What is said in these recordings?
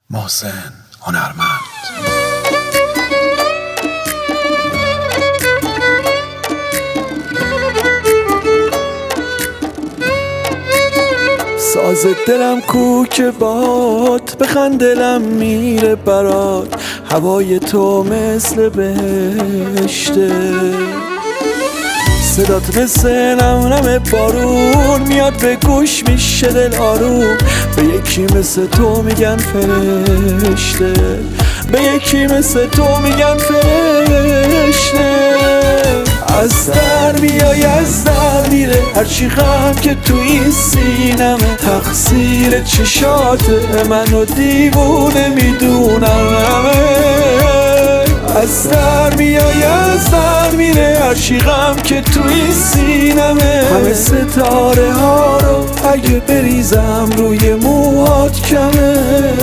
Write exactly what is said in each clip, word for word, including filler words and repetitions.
محسن هنرمند. ساز دلم کوک باد بخند دلم میره برات، هوای تو مثل بهشته، صدات مثل نمنم بارون میاد به گوش میشه دل آروم، به یکی مثل تو میگن فرشته، به یکی مثل تو میگن فرشته. از در میای از در میره هرچی غم که تو این سینمه، تقصیر چشات منو دیوونه میدونم. از در میای از در میره هرچی غم که تو این سینمه، همه ستاره ها رو اگه بریزم روی موهات کمه.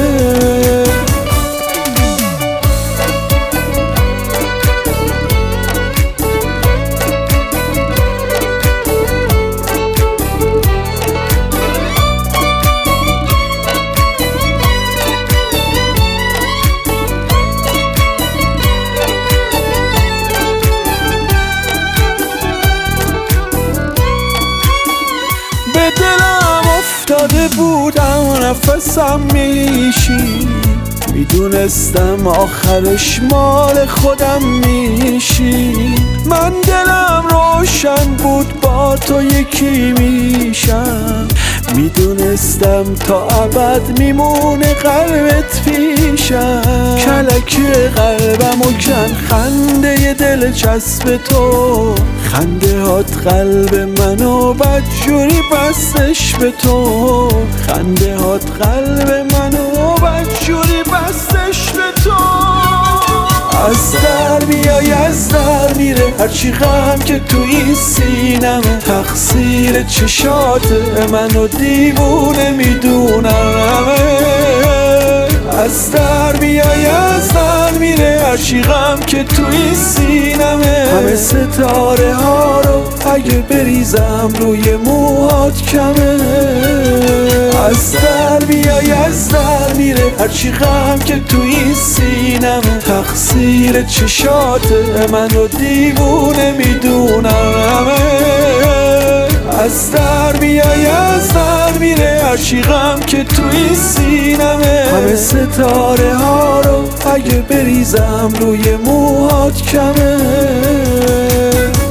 به دلم افتاده بودم نفسم میشی، میدونستم آخرش مال خودم میشی. من دلم روشن بود با تو یکی میشم، میدونستم تا ابد میمونه قلبت پیشم. کلک قلبم و کن خنده دل چسب تو، خنده هات قلب منو بدجوری بستش به تو، خنده هات قلب منو بدجوری بستش به تو. از در میای از در میره هرچی غم که تو این سینمه، تقصیر چشات منو دیوونه میدونم. از در میای از در میره هرچی غم که تو این سینمه، همه ستاره ها رو اگه بریزم روی موهات کمه. از در میای از در میره هرچی غم که تو این سینمه، تقصیر چشات منو دیوونه میدونم. از در میای از در میره هرچی غم که تو این سینمه، همه ستاره ها رو اگه بریزم روی موهات کمه.